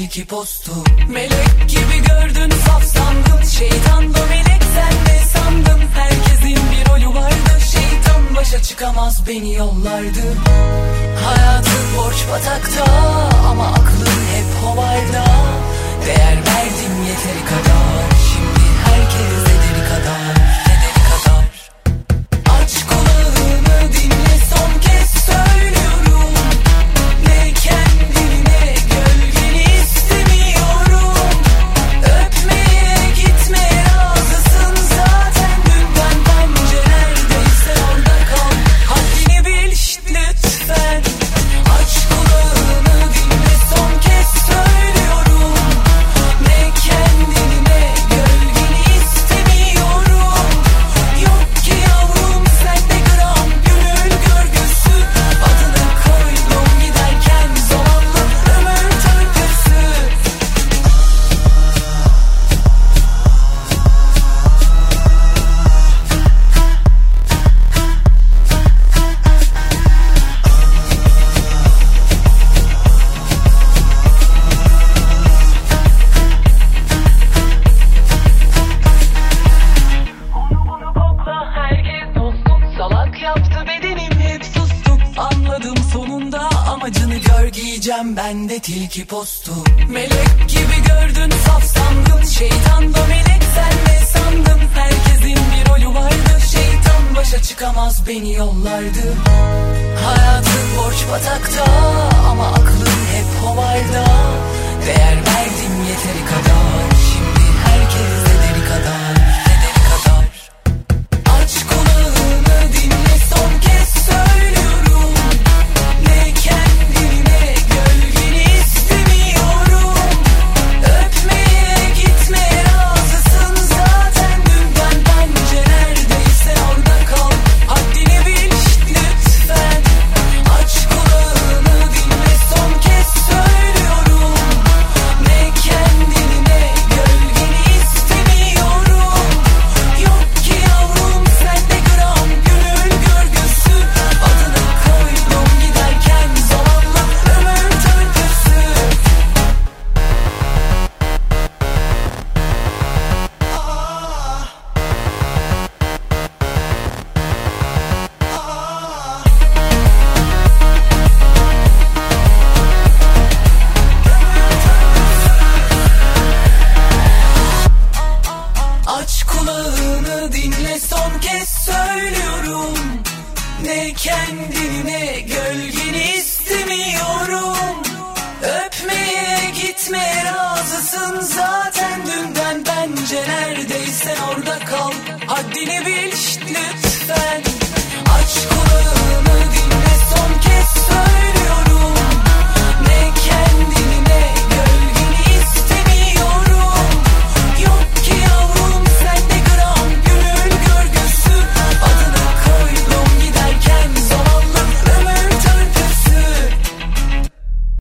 tilki postu. Melek gibi gördün, saf sandın, şeytan da melek sen de sandın. Herkesin bir rolü vardı, şeytan başa çıkamaz beni yollardı. Hayatın borç batakta ama aklın hep hovarda. Değer verdim yeteri kadar, şimdi herkes ederi kadar, ederi kadar. Aç kulağını dinle, son kez söylüyorum. Ne kendini ne gölgeni istemiyorum. Öpmeye gitme, razısın zaten. Dünden bence neredeyse orada kal. Haddini bil şşt lütfen. Aç kulağını dinle, son kez söylüyorum. Ne kendini ne gölgeni istemiyorum. Yok ki yavrum sende gram gönül görgüsü. Adını koydum giderken zavallı ömür törpüsü. Onu bunu kokla, herkes dostum. Salak yaptı bedenim, hep sustum. Anladım sonunda, amacını gör, giyeceğim ben de tilki postu. Melek gibi gördün, saf sandın, şeytan da melek sen de sandın. Herkesin bir rolü vardı, şeytan başa çıkamaz beni yollardı. Hayatın borç batakta ama aklın hep hovarda. Değer verdim yeteri kadar, şimdi herkes ederi kadar, ederi kadar. Aç kulağını dinle, son kez söylüyorum. Ne kendini ne gölgeni istemiyorum. Öpmeye gitme, razısın zaten. Dünden bence neredeyse orada kal. Haddini bil şşt lütfen. Aç kulağını dinle, son kez söylüyorum. Ne kendini ne gölgeni istemiyorum. Yok ki yavrum sende gram gönül görgüsü. Adını koydum giderken zavallı ömür törpüsü. Aç kulağını dinle, son kez söylüyorum. Ne kendini ne gölgeni istemiyorum. Öpmeye gitme, razısın zaten.